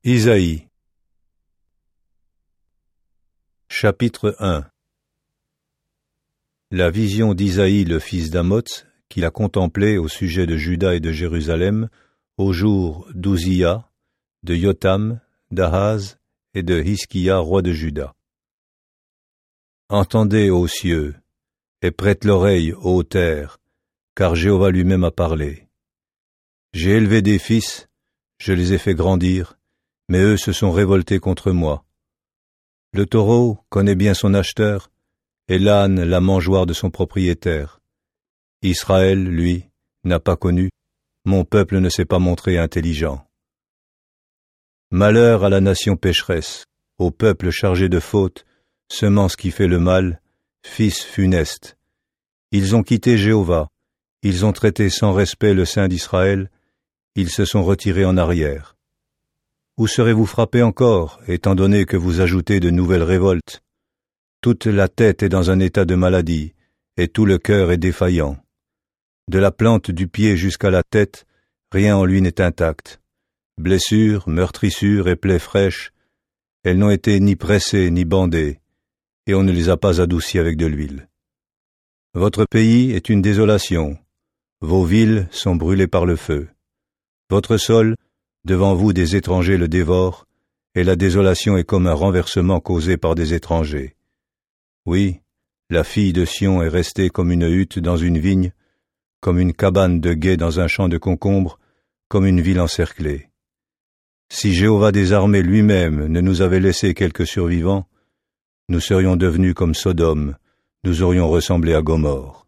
Isaïe. Chapitre 1. La vision d'Isaïe le fils d'Amoz, qu'il a contemplée au sujet de Juda et de Jérusalem, au jour d'Uzziya, de Yotam, d'Ahaz et de Hiskia, roi de Juda. Entendez, ô cieux, et prête l'oreille, ô terre, car Jéhovah lui-même a parlé. J'ai élevé des fils, je les ai fait grandir, mais eux se sont révoltés contre moi. Le taureau connaît bien son acheteur, et l'âne la mangeoire de son propriétaire. Israël, lui, n'a pas connu, mon peuple ne s'est pas montré intelligent. Malheur à la nation pécheresse, au peuple chargé de fautes, semence qui fait le mal, fils funeste. Ils ont quitté Jéhovah, ils ont traité sans respect le Saint d'Israël, ils se sont retirés en arrière. Où serez-vous frappés encore, étant donné que vous ajoutez de nouvelles révoltes? Toute la tête est dans un état de maladie, et tout le cœur est défaillant. De la plante du pied jusqu'à la tête, rien en lui n'est intact. Blessures, meurtrissures et plaies fraîches, elles n'ont été ni pressées ni bandées, et on ne les a pas adoucies avec de l'huile. Votre pays est une désolation, vos villes sont brûlées par le feu. Votre sol, devant vous des étrangers le dévorent, et la désolation est comme un renversement causé par des étrangers. Oui, la fille de Sion est restée comme une hutte dans une vigne, comme une cabane de guet dans un champ de concombres, comme une ville encerclée. Si Jéhovah des armées lui-même ne nous avait laissé quelques survivants, nous serions devenus comme Sodome, nous aurions ressemblé à Gomorrhe.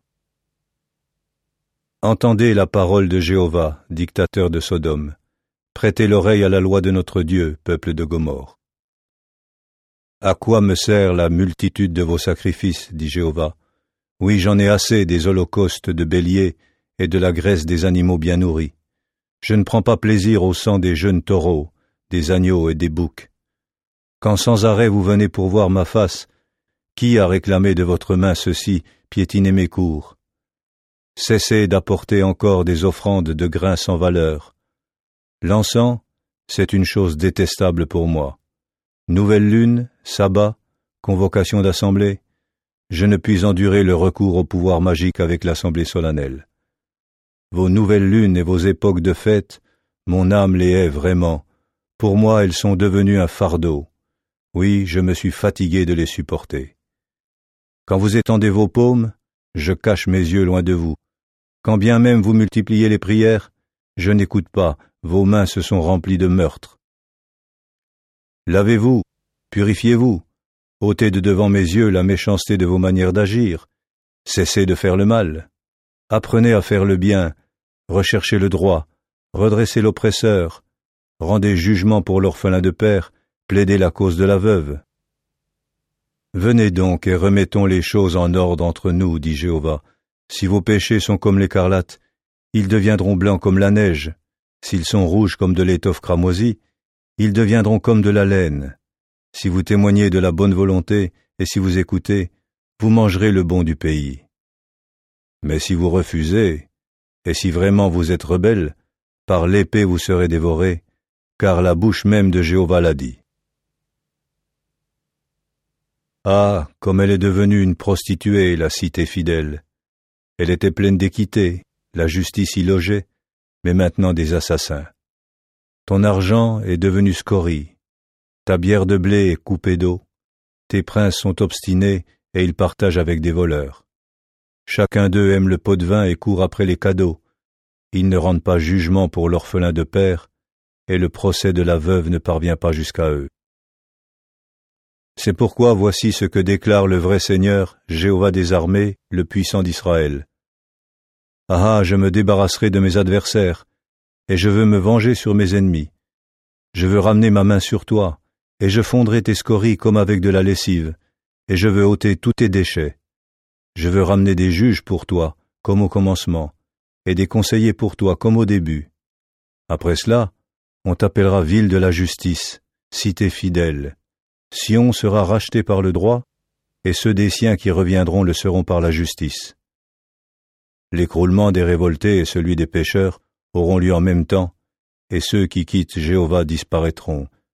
Entendez la parole de Jéhovah, dictateur de Sodome. Prêtez l'oreille à la loi de notre Dieu, peuple de Gomorrhe. À quoi me sert la multitude de vos sacrifices, dit Jéhovah? Oui, j'en ai assez des holocaustes de béliers et de la graisse des animaux bien nourris. Je ne prends pas plaisir au sang des jeunes taureaux, des agneaux et des boucs. Quand sans arrêt vous venez pour voir ma face, qui a réclamé de votre main ceci, piétiner mes cours? Cessez d'apporter encore des offrandes de grains sans valeur. L'encens, c'est une chose détestable pour moi. Nouvelle lune, sabbat, convocation d'assemblée, je ne puis endurer le recours au pouvoir magique avec l'assemblée solennelle. Vos nouvelles lunes et vos époques de fête, mon âme les hait vraiment. Pour moi, elles sont devenues un fardeau. Oui, je me suis fatigué de les supporter. Quand vous étendez vos paumes, je cache mes yeux loin de vous. Quand bien même vous multipliez les prières, je n'écoute pas, vos mains se sont remplies de meurtres. Lavez-vous, purifiez-vous, ôtez de devant mes yeux la méchanceté de vos manières d'agir, cessez de faire le mal, apprenez à faire le bien, recherchez le droit, redressez l'oppresseur, rendez jugement pour l'orphelin de père, plaidez la cause de la veuve. Venez donc et remettons les choses en ordre entre nous, dit Jéhovah. Si vos péchés sont comme l'écarlate, ils deviendront blancs comme la neige. S'ils sont rouges comme de l'étoffe cramoisie, ils deviendront comme de la laine. Si vous témoignez de la bonne volonté, et si vous écoutez, vous mangerez le bon du pays. Mais si vous refusez, et si vraiment vous êtes rebelles, par l'épée vous serez dévorés, car la bouche même de Jéhovah l'a dit. Ah, comme elle est devenue une prostituée, la cité fidèle. Elle était pleine d'équité, la justice y logeait, mais maintenant des assassins. Ton argent est devenu scorie, ta bière de blé est coupée d'eau, tes princes sont obstinés et ils partagent avec des voleurs. Chacun d'eux aime le pot de vin et court après les cadeaux. Ils ne rendent pas jugement pour l'orphelin de père, et le procès de la veuve ne parvient pas jusqu'à eux. C'est pourquoi voici ce que déclare le vrai Seigneur, Jéhovah des armées, le puissant d'Israël. Ah, je me débarrasserai de mes adversaires, et je veux me venger sur mes ennemis. Je veux ramener ma main sur toi, et je fondrai tes scories comme avec de la lessive, et je veux ôter tous tes déchets. Je veux ramener des juges pour toi, comme au commencement, et des conseillers pour toi, comme au début. Après cela, on t'appellera ville de la justice, cité fidèle. Sion sera racheté par le droit, et ceux des siens qui reviendront le seront par la justice. L'écroulement des révoltés et celui des pécheurs auront lieu en même temps, et ceux qui quittent Jéhovah disparaîtront,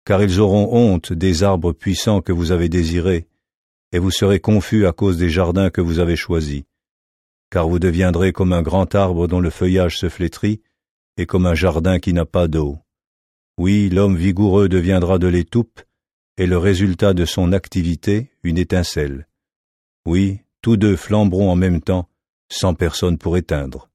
car ils auront honte des arbres puissants que vous avez désirés, et vous serez confus à cause des jardins que vous avez choisis. Car vous deviendrez comme un grand arbre dont le feuillage se flétrit, et comme un jardin qui n'a pas d'eau. Oui, l'homme vigoureux deviendra de l'étoupe, et le résultat de son activité, une étincelle. Oui, tous deux flamberont en même temps, sans personne pour éteindre.